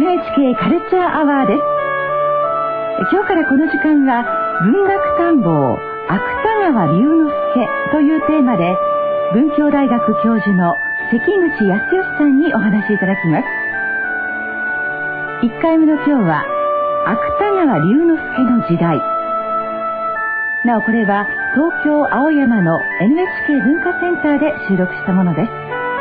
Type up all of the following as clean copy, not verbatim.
NHK カルチャーアワーです。今日からこの時間は文学探訪芥川龍之介というテーマで文教大学教授の関口康義さんにお話しいただきます。1回目の今日は芥川龍之介の時代。なおこれは東京青山の NHK 文化センターで収録したものです。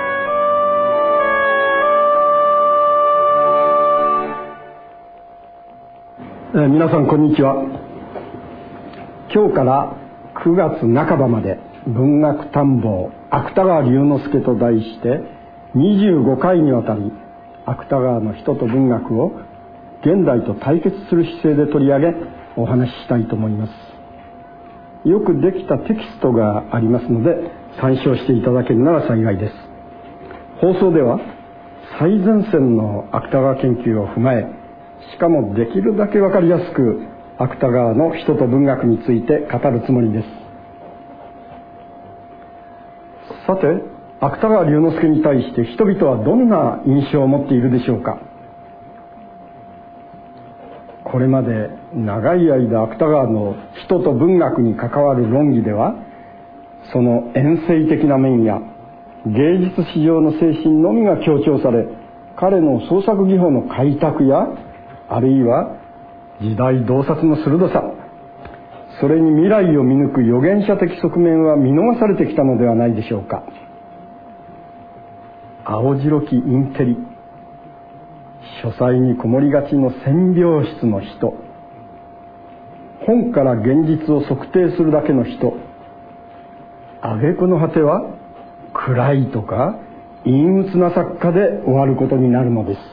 皆さんこんにちは。今日から9月半ばまで文学探訪芥川龍之介と題して25回にわたり芥川の人と文学を現代と対決する姿勢で取り上げお話ししたいと思います。よくできたテキストがありますので参照していただけるなら幸いです。放送では最前線の芥川研究を踏まえ、しかもできるだけ分かりやすく芥川の人と文学について語るつもりです。さて、芥川龍之介に対して人々はどんな印象を持っているでしょうか。これまで長い間芥川の人と文学に関わる論議では、その遠征的な面や芸術史上の精神のみが強調され、彼の創作技法の開拓やあるいは時代洞察の鋭さ、それに未来を見抜く預言者的側面は見逃されてきたのではないでしょうか。青白きインテリ、書斎にこもりがちの占領室の人、本から現実を測定するだけの人、挙句の果ては暗いとか陰鬱な作家で終わることになるのです。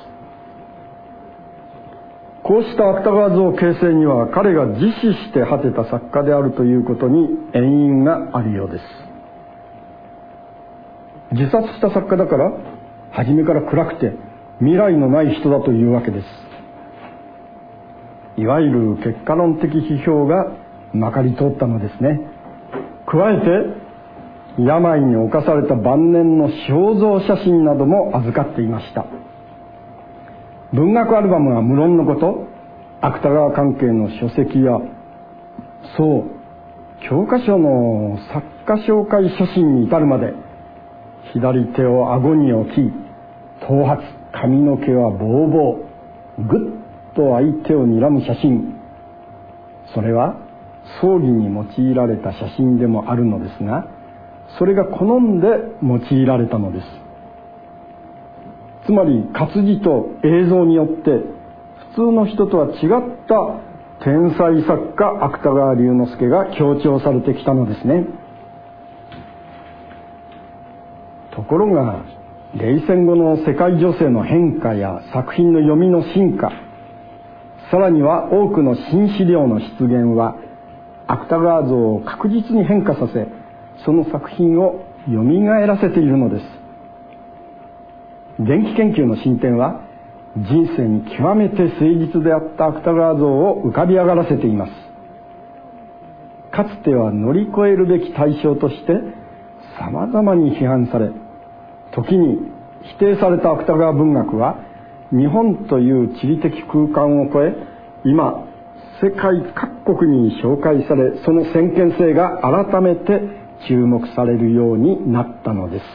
こうした芥川像形成には彼が自死して果てた作家であるということに遠因があるようです。自殺した作家だから初めから暗くて未来のない人だというわけです。いわゆる結果論的批評がまかり通ったのですね。加えて病に侵された晩年の肖像写真なども預かっていました。文学アルバムは無論のこと、芥川関係の書籍や教科書の作家紹介写真に至るまで、左手を顎に置き頭髪髪の毛はボーボー、ぐっと相手を睨む写真、それは葬儀に用いられた写真でもあるのですが、それが好んで用いられたのです。つまり活字と映像によって普通の人とは違った天才作家芥川龍之介が強調されてきたのですね。ところが冷戦後の世界情勢の変化や作品の読みの進化、さらには多くの新資料の出現は芥川像を確実に変化させ、その作品をよみがえらせているのです。電気研究の進展は人生に極めて誠実であった芥川像を浮かび上がらせています。かつては乗り越えるべき対象としてさまざまに批判され、時に否定された芥川文学は日本という地理的空間を超え、今世界各国に紹介され、その先見性が改めて注目されるようになったのです。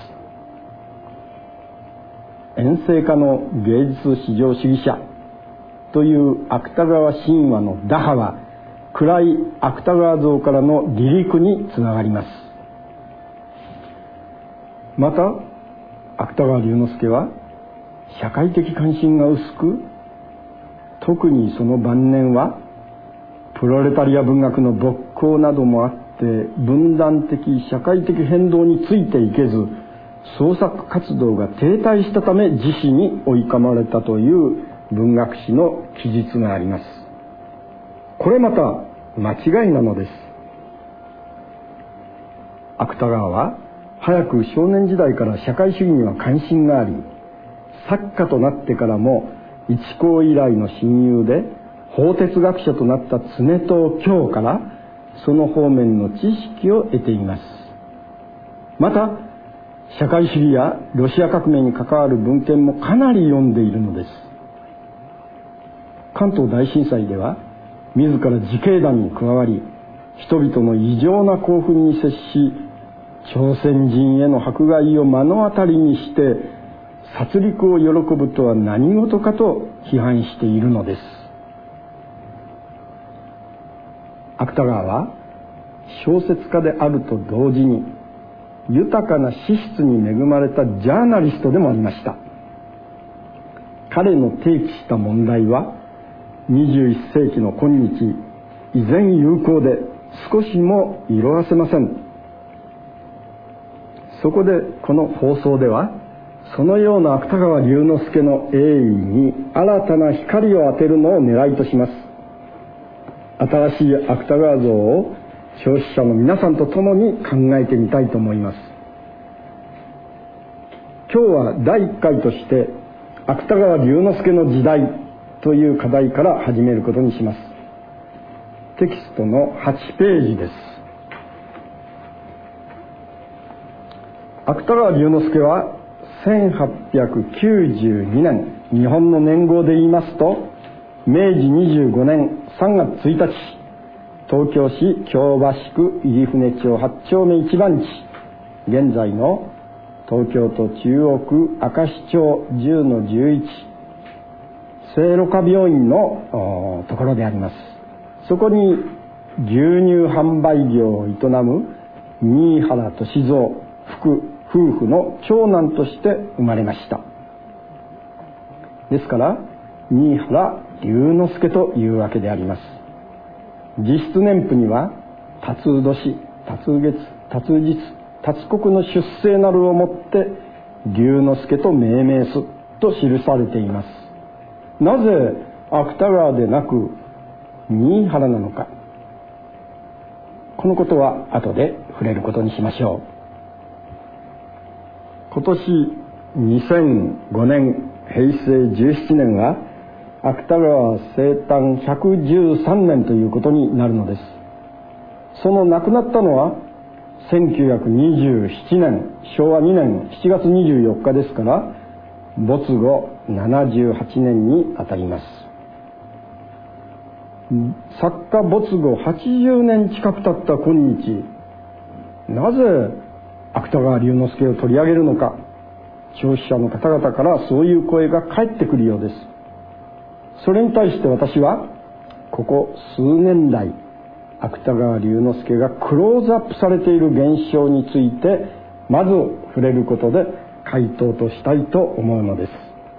遠征家の芸術至上主義者という芥川神話の打破は、暗い芥川像からの離陸につながります。また芥川龍之介は社会的関心が薄く、特にその晩年はプロレタリア文学の勃興などもあって、分断的社会的変動についていけず、創作活動が停滞したため自死に追い込まれたという文学史の記述があります。これまた間違いなのです。芥川は早く少年時代から社会主義には関心があり、作家となってからも一高以来の親友で法哲学者となった常藤京からその方面の知識を得ています。また社会主義やロシア革命に関わる文献もかなり読んでいるのです。 関東大震災では自ら自警団に加わり、人々の異常な興奮に接し、朝鮮人への迫害を目の当たりにして殺戮を喜ぶとは何事かと批判しているのです。芥川は小説家であると同時に豊かな資質に恵まれたジャーナリストでもありました。彼の提起した問題は21世紀の今日依然有効で少しも色あせません。そこでこの放送ではそのような芥川龍之介の栄意に新たな光を当てるのを狙いとします。新しい芥川像を消費者の皆さんと共に考えてみたいと思います。今日は第1回として芥川龍之介の時代という課題から始めることにします。テキストの8ページです。芥川龍之介は1892年、日本の年号で言いますと明治25年3月1日、東京市京橋区入船町8丁目1番地、現在の東京都中央区明石町 10-11 聖路加病院のところであります。そこに牛乳販売業を営む新原歳三夫婦の長男として生まれました。ですから新原龍之介というわけであります。実質年譜には辰年、辰月、辰日、辰刻の出生なるをもって龍之介と命名すと記されています。なぜ芥川でなく新原なのか、このことは後で触れることにしましょう。今年2005年平成17年は芥川生誕113年ということになるのです。その亡くなったのは1927年昭和2年7月24日ですから没後78年にあたります。作家没後80年近く経った今日、なぜ芥川龍之介を取り上げるのか、消費者の方々からそういう声が返ってくるようです。それに対して私はここ数年来芥川龍之介がクローズアップされている現象についてまず触れることで回答としたいと思うのです。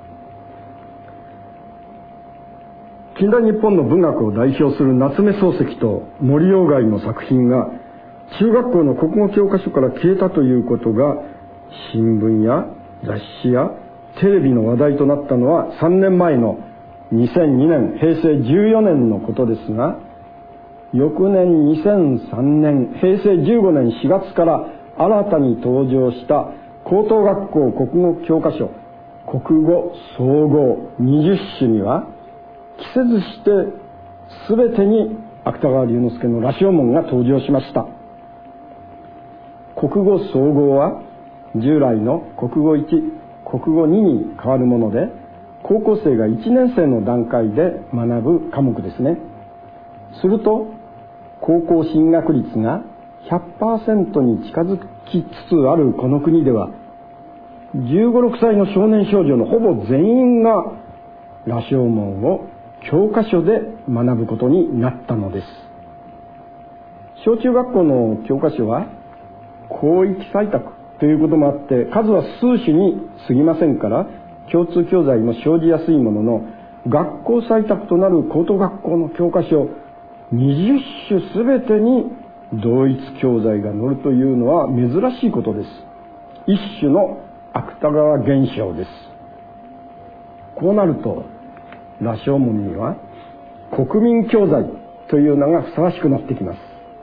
近代日本の文学を代表する夏目漱石と森鴎外の作品が中学校の国語教科書から消えたということが新聞や雑誌やテレビの話題となったのは3年前の2002年平成14年のことですが、翌年2003年平成15年4月から新たに登場した高等学校国語教科書国語総合20種には期せずして全てに芥川龍之介の羅生門が登場しました。国語総合は従来の国語1、国語2に変わるもので、高校生が1年生の段階で学ぶ科目ですね。すると高校進学率が 100% に近づきつつあるこの国では15、6歳の少年少女のほぼ全員が羅生門を教科書で学ぶことになったのです。小中学校の教科書は広域採択ということもあって数は数種に過ぎませんから共通教材も生じやすいものの、学校採択となる高等学校の教科書20種すべてに同一教材が載るというのは珍しいことです。一種の芥川現象です。こうなると羅生門には国民教材という名がふさわしくなってきます。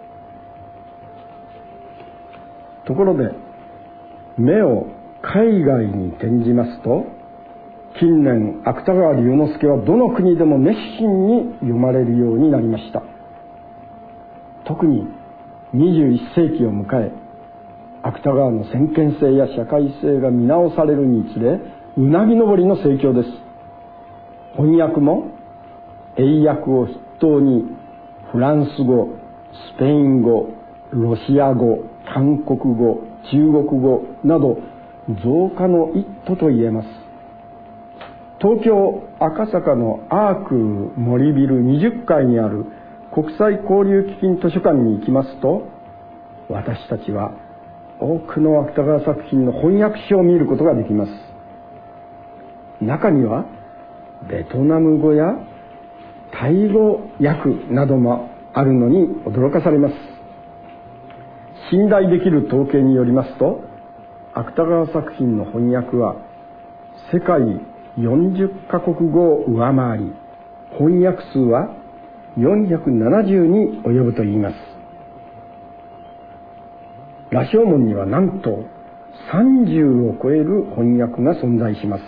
ところで目を海外に転じますと、近年芥川龍之介はどの国でも熱心に読まれるようになりました。特に21世紀を迎え、芥川の先見性や社会性が見直されるにつれ、うなぎ登りの盛況です。翻訳も英訳を筆頭にフランス語、スペイン語、ロシア語、韓国語、中国語など増加の一途と言えます。東京赤坂のアーク森ビル20階にある国際交流基金図書館に行きますと、私たちは多くの芥川作品の翻訳書を見ることができます。中にはベトナム語やタイ語訳などもあるのに驚かされます。信頼できる統計によりますと、芥川作品の翻訳は世界40カ国語を上回り、翻訳数は470に及ぶといいます。羅生門にはなんと30を超える翻訳が存在します。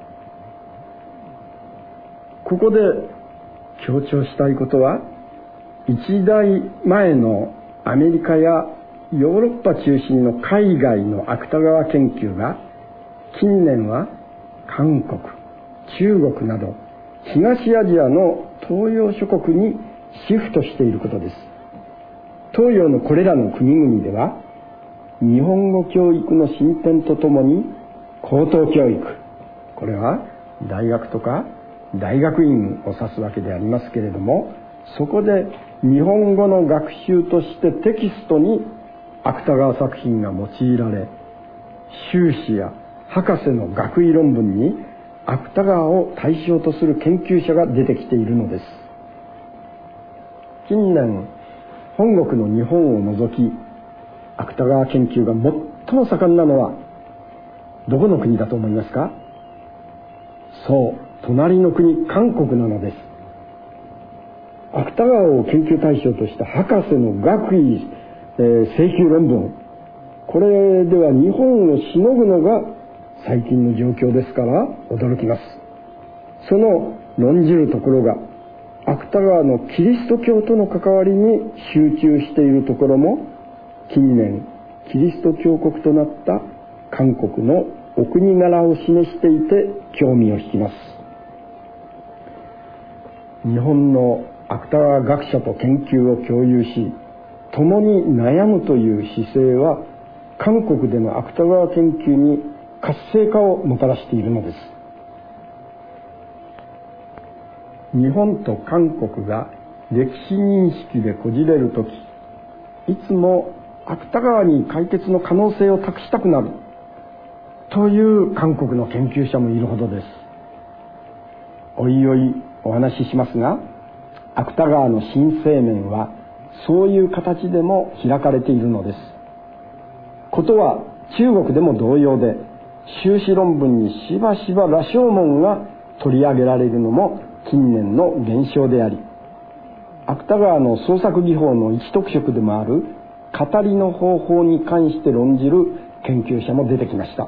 ここで強調したいことは、一代前のアメリカやヨーロッパ中心の海外の芥川研究が近年は韓国、中国など東アジアの東洋諸国にシフトしていることです。東洋のこれらの国々では日本語教育の進展とともに高等教育、これは大学とか大学院を指すわけでありますけれども、そこで日本語の学習としてテキストに芥川作品が用いられ、修士や博士の学位論文に芥川を対象とする研究者が出てきているのです。近年本国の日本を除き芥川研究が最も盛んなのはどこの国だと思いますか？そう、隣の国韓国なのです。芥川を研究対象とした博士の学位、請求論文、これでは日本をしのぐのが最近の状況ですから驚きます。その論じるところが芥川のキリスト教との関わりに集中しているところも、近年キリスト教国となった韓国のお国柄を示していて興味を引きます。日本の芥川学者と研究を共有し、共に悩むという姿勢は韓国での芥川研究に活性化をもたらしているのです。日本と韓国が歴史認識でこじれるとき、いつも芥川に解決の可能性を託したくなるという韓国の研究者もいるほどです。おいおいお話ししますが、芥川の新生面はそういう形でも開かれているのです。ことは中国でも同様で、修士論文にしばしば羅生門が取り上げられるのも近年の現象であり、芥川の創作技法の一特色でもある語りの方法に関して論じる研究者も出てきました。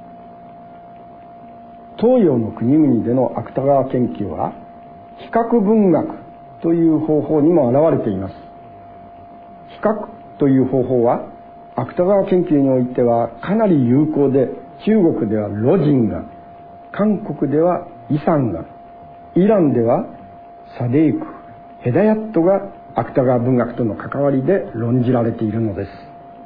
東洋の国々での芥川研究は比較文学という方法にも現れています。比較という方法は芥川研究においてはかなり有効で、中国では魯迅が、韓国ではイさんが、イランではサデイク、ヘダヤットが芥川文学との関わりで論じられているのです。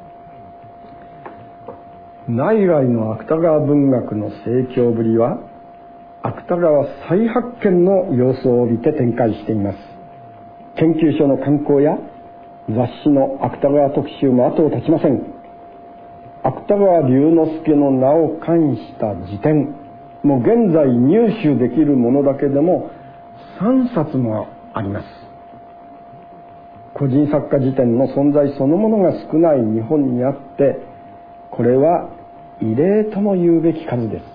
内外の芥川文学の盛況ぶりは芥川再発見の様相を帯びて展開しています。研究所の刊行や雑誌の芥川特集も後を絶ちません。芥川龍之介の名を冠した辞典も現在入手できるものだけでも3冊もあります。個人作家辞典の存在そのものが少ない日本にあって、これは異例とも言うべき数です。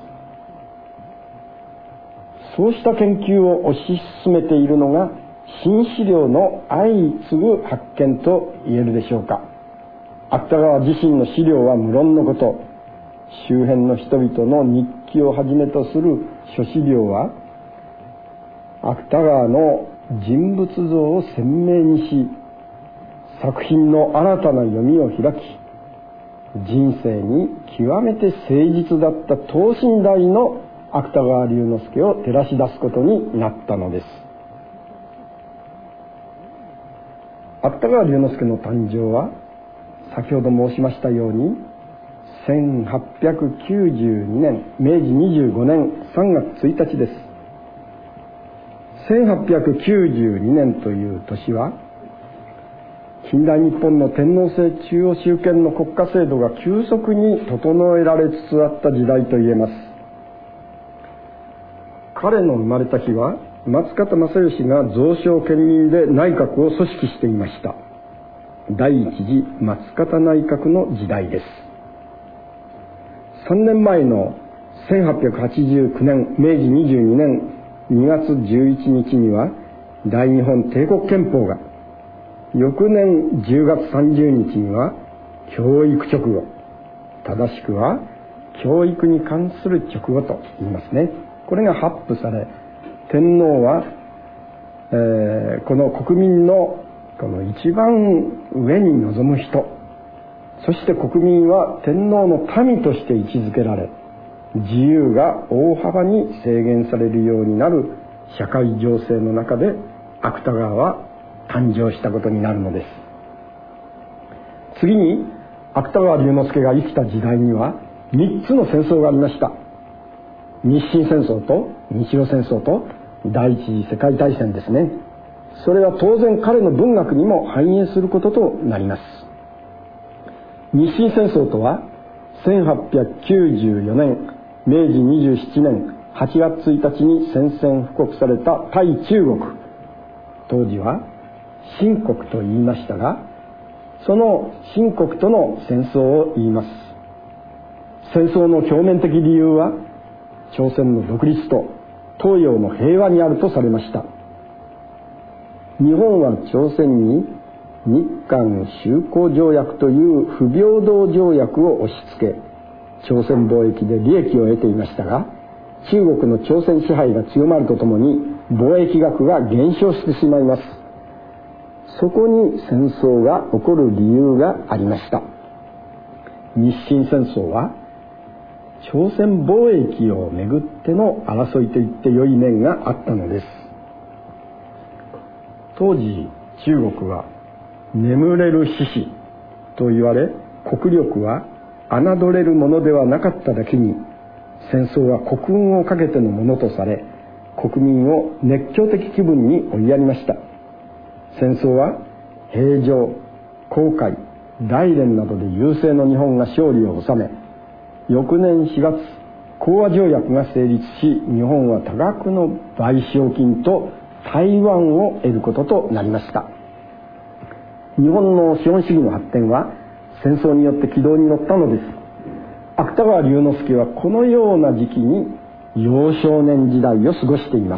そうした研究を推し進めているのが新資料の相次ぐ発見と言えるでしょうか。芥川自身の資料は無論のこと、周辺の人々の日記をはじめとする諸資料は芥川の人物像を鮮明にし、作品の新たな読みを開き、人生に極めて誠実だった等身大の芥川龍之介を照らし出すことになったのです。 芥川龍之介の誕生は先ほど申しましたように1892年明治25年3月1日です。1892年という年は近代日本の天皇制中央集権の国家制度が急速に整えられつつあった時代と言えます。彼の生まれた日は松方正義が蔵省兼任で内閣を組織していました。第一次松方内閣の時代です。3年前の1889年明治22年2月11日には大日本帝国憲法が、翌年10月30日には教育直後、正しくは教育に関する直後と言いますね。これが発布され、天皇は、この国民のこの一番上に臨む人、そして国民は天皇の民として位置づけられ、自由が大幅に制限されるようになる社会情勢の中で芥川は誕生したことになるのです。次に芥川龍之介が生きた時代には3つの戦争がありました。日清戦争と日露戦争と第一次世界大戦ですね。それは当然彼の文学にも反映することとなります。日清戦争とは1894年明治27年8月1日に宣戦布告された対中国、当時は清国と言いましたが、その清国との戦争を言います。戦争の表面的理由は朝鮮の独立と東洋の平和にあるとされました。日本は朝鮮に日韓修好条約という不平等条約を押し付け、朝鮮貿易で利益を得ていましたが、中国の朝鮮支配が強まるとともに貿易額が減少してしまいます。そこに戦争が起こる理由がありました。日清戦争は朝鮮貿易をめぐっての争いと言って良い面があったのです。当時中国は眠れる獅子と言われ、国力は侮れるものではなかっただけに、戦争は国運をかけてのものとされ、国民を熱狂的気分に追いやりました。戦争は平城、黄海、大連などで優勢の日本が勝利を収め、翌年4月講和条約が成立し、日本は多額の賠償金と台湾を得ることとなりました。日本の資本主義の発展は戦争によって軌道に乗ったのです。芥川龍之介はこのような時期に幼少年時代を過ごしています。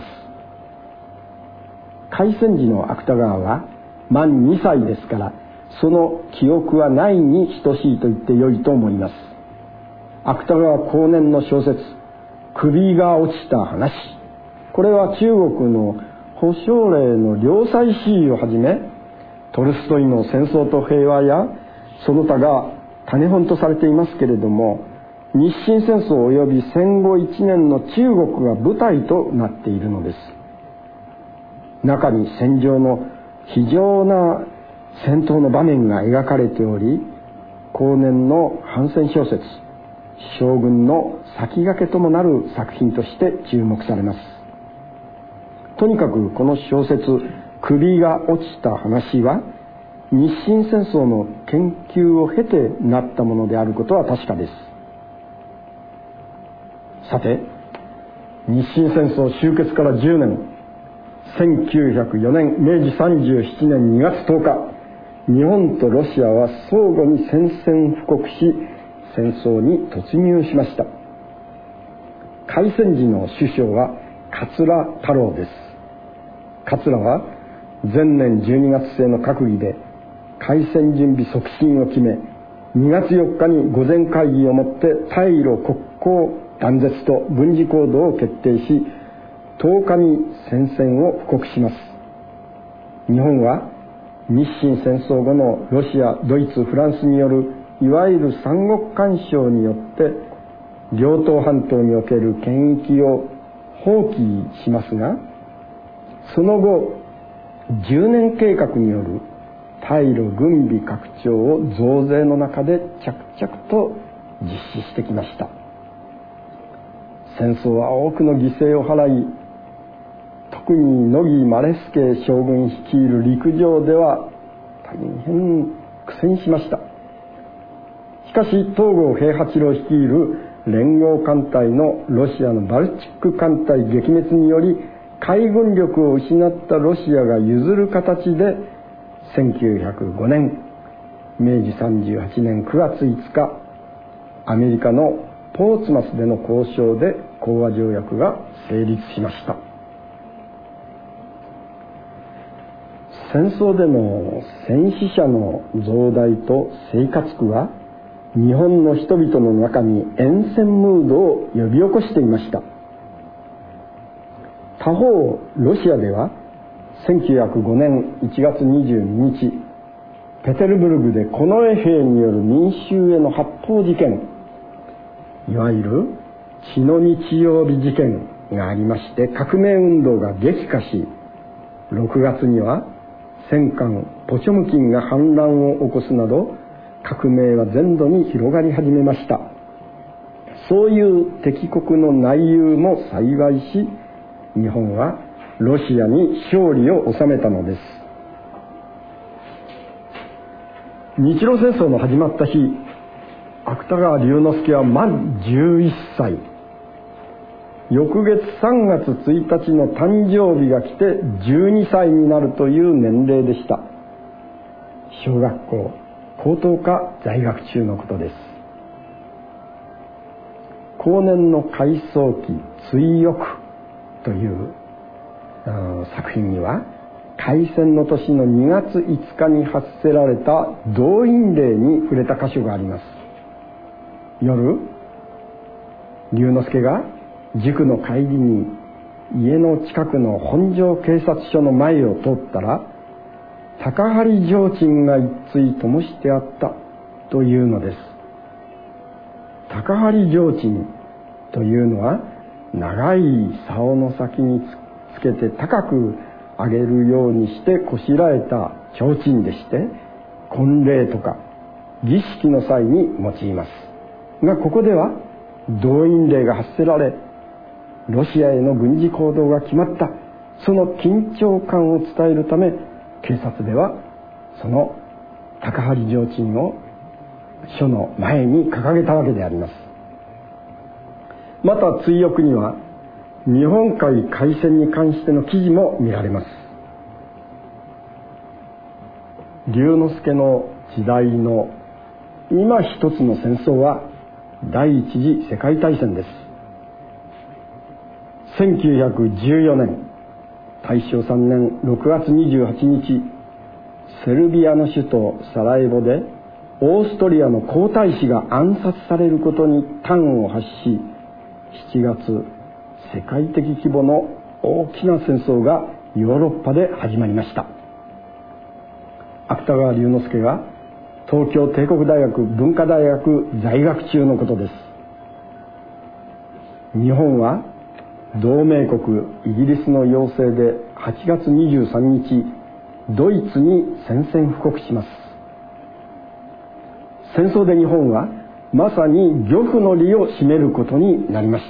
開戦時の芥川は満2歳ですから、その記憶はないに等しいと言ってよいと思います。芥川後年の小説首が落ちた話、これは中国の保証令の良妻詩意をはじめ、トルストイの戦争と平和やその他が種本とされていますけれども、日清戦争及び戦後1年の中国が舞台となっているのです。中に戦場の非常な戦闘の場面が描かれており、後年の反戦小説将軍の先駆けともなる作品として注目されます。とにかくこの小説首が落ちた話は日清戦争の研究を経てなったものであることは確かです。さて、日清戦争終結から10年、1904年明治37年2月10日、日本とロシアは相互に宣戦布告し、戦争に突入しました。開戦時の首相は桂太郎です。桂は前年12月末の閣議で開戦準備促進を決め、2月4日に御前会議をもって対露国交断絶と軍事行動を決定し、10日に宣戦を布告します。日本は日清戦争後のロシア、ドイツ、フランスによるいわゆる三国干渉によって両東半島における権益を放棄しますが、その後10年計画による対ロ軍備拡張を増税の中で着々と実施してきました。戦争は多くの犠牲を払い、特に乃木マレスケ将軍率いる陸上では大変苦戦しました。しかし東郷平八郎率いる連合艦隊のロシアのバルチック艦隊撃滅により海軍力を失ったロシアが譲る形で1905年明治38年9月5日アメリカのポーツマスでの交渉で講和条約が成立しました。戦争での戦死者の増大と生活苦は日本の人々の中に厭戦ムードを呼び起こしていました。他方ロシアでは1905年1月22日ペテルブルグで近衛兵による民衆への発砲事件、いわゆる血の日曜日事件がありまして革命運動が激化し、6月には戦艦ポチョムキンが反乱を起こすなど革命は全土に広がり始めました。そういう敵国の内憂も幸いし、日本はロシアに勝利を収めたのです。日露戦争の始まった日、芥川龍之介は満11歳。翌月3月1日の誕生日が来て12歳になるという年齢でした。小学校高等科在学中のことです。後年の回想記追憶という作品には開戦の年の2月5日に発せられた動員令に触れた箇所があります。夜龍之介が塾の帰りに家の近くの本庄警察署の前を通ったら、高梁提灯が一対灯してあったというのです。高梁提灯というのは長い竿の先につけて高く上げるようにしてこしらえた提灯でして、婚礼とか儀式の際に用いますが、ここでは動員令が発せられロシアへの軍事行動が決まった、その緊張感を伝えるため警察ではその高梁提灯を署の前に掲げたわけであります。また追憶には日本海海戦に関しての記事も見られます。龍之介の時代の今一つの戦争は第一次世界大戦です。1914年大正3年6月28日、セルビアの首都サラエボでオーストリアの皇太子が暗殺されることに端を発し、7月世界的規模の大きな戦争がヨーロッパで始まりました。芥川龍之介が東京帝国大学文化大学在学中のことです。日本は同盟国イギリスの要請で8月23日ドイツに宣戦布告します。戦争で日本はまさに漁夫の利を占めることになりました。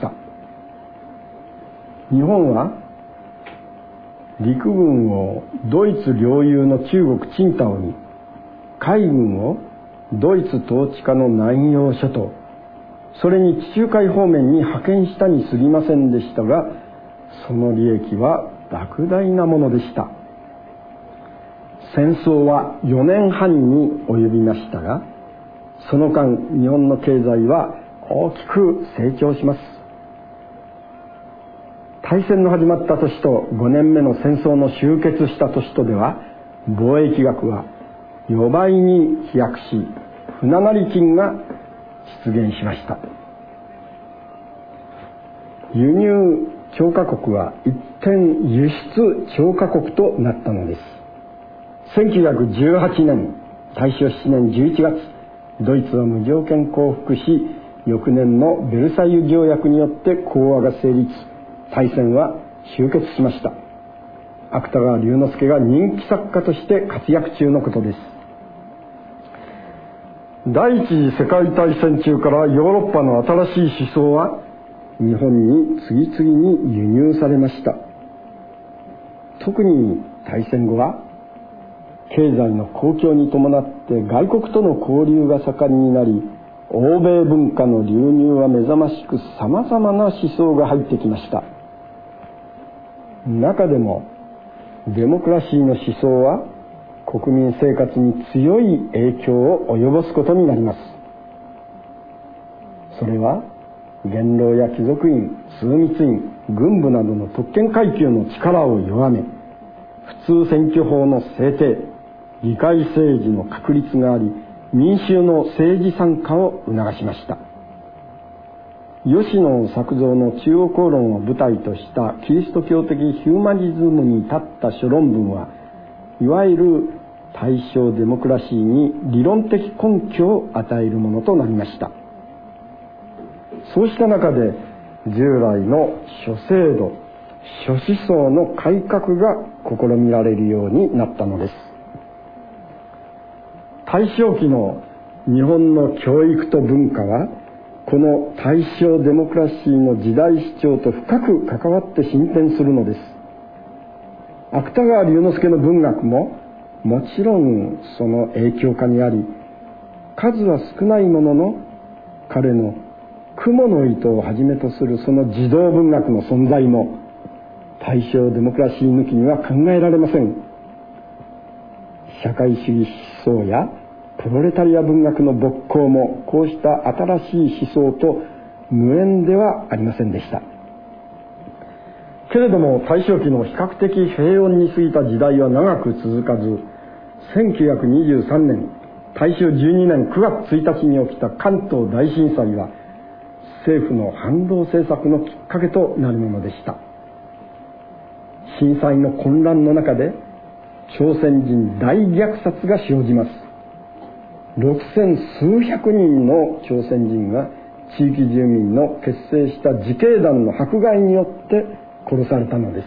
日本は陸軍をドイツ領有の中国青島に、海軍をドイツ統治下の南洋諸島、それに地中海方面に派遣したに過ぎませんでしたが、その利益は莫大なものでした。戦争は4年半に及びましたが、その間日本の経済は大きく成長します。大戦の始まった年と5年目の戦争の終結した年とでは、貿易額は4倍に飛躍し、船成金が実現しました。輸入超過国は一転輸出超過国となったのです。1918年大正7年11月、ドイツは無条件降伏し、翌年のベルサイユ条約によって講和が成立、大戦は終結しました。 芥川龍之介が人気作家として活躍中のことです。第一次世界大戦中からヨーロッパの新しい思想は日本に次々に輸入されました。特に大戦後は経済の好況に伴って外国との交流が盛んになり、欧米文化の流入は目覚ましくさまざまな思想が入ってきました。中でもデモクラシーの思想は国民生活に強い影響を及ぼすことになります。それは元老や貴族院、枢密院、軍部などの特権階級の力を弱め、普通選挙法の制定、議会政治の確立があり、民衆の政治参加を促しました。吉野作造の中央公論を舞台としたキリスト教的ヒューマニズムに立った諸論文は、いわゆる大正デモクラシーに理論的根拠を与えるものとなりました。そうした中で従来の諸制度、諸思想の改革が試みられるようになったのです。大正期の日本の教育と文化は、この大正デモクラシーの時代主張と深く関わって進展するのです。芥川龍之介の文学ももちろんその影響下にあり、数は少ないものの彼の雲の糸をはじめとするその児童文学の存在も大正デモクラシー抜きには考えられません。社会主義思想やプロレタリア文学の勃興もこうした新しい思想と無縁ではありませんでした。けれども大正期の比較的平穏に過ぎた時代は長く続かず、1923年大正12年9月1日に起きた関東大震災は政府の反動政策のきっかけとなるものでした。震災の混乱の中で朝鮮人大虐殺が生じます。6000数百人の朝鮮人が地域住民の結成した自警団の迫害によって殺されたのです。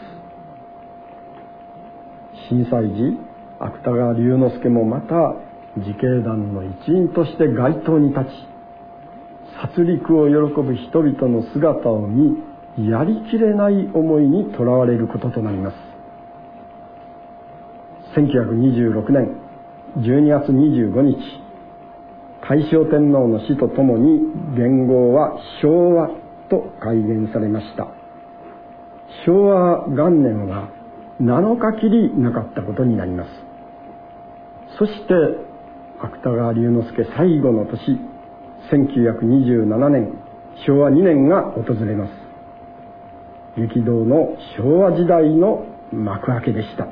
震災時、芥川龍之介もまた自警団の一員として街頭に立ち、殺戮を喜ぶ人々の姿を見、やりきれない思いにとらわれることとなります。1926年12月25日、大正天皇の死とともに元号は昭和と改元されました。昭和元年は7日きりなかったことになります。そして芥川龍之介最後の年、1927年昭和2年が訪れます。激動の昭和時代の幕開けでした。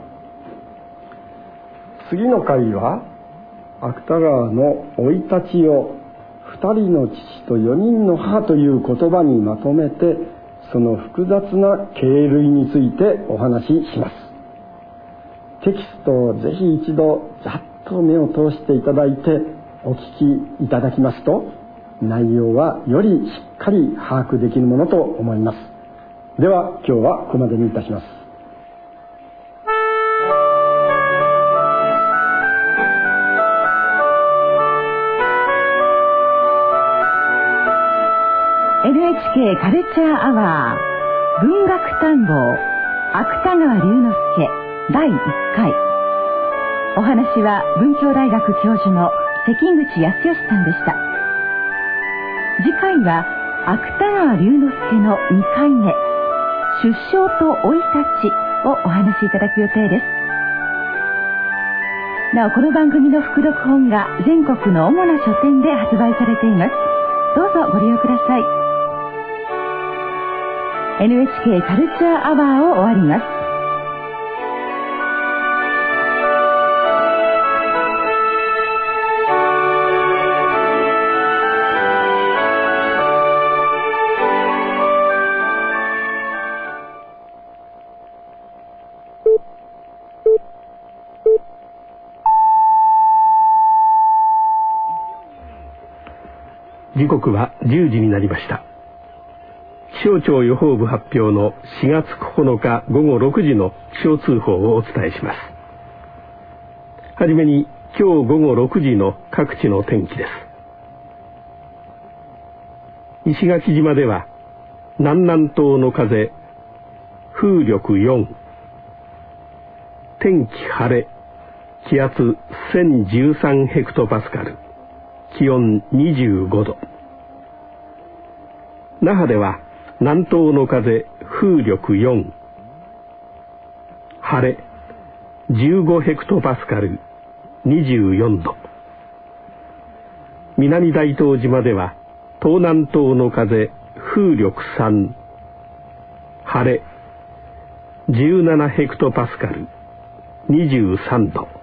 次の回は芥川の生い立ちを2人の父と4人の母という言葉にまとめて、その複雑な経類についてお話しします。テキストをぜひ一度ざっと目を通していただいてお聞きいただきますと、内容はよりしっかり把握できるものと思います。では今日はここまでにいたします。 NHK カルチャーアワー文学探訪芥川龍之介第1回。お話は文教大学教授の関口康義さんでした。次回は芥川龍之介の2回目、出生と生い立ちをお話しいただく予定です。なおこの番組の副読本が全国の主な書店で発売されています。どうぞご利用ください。NHK カルチャーアワーを終わります。 時刻は10時になりました。 気象庁予報部発表の4月9日午後6時の気象通報をお伝えします。はじめに今日午後6時の各地の天気です。石垣島では南南東の風、風力4、天気晴れ、気圧1013ヘクトパスカル、気温25度。那覇では南東の風、風力4、晴れ、15ヘクトパスカル、24度。南大東島では東南東の風、風力3、晴れ、17ヘクトパスカル、23度。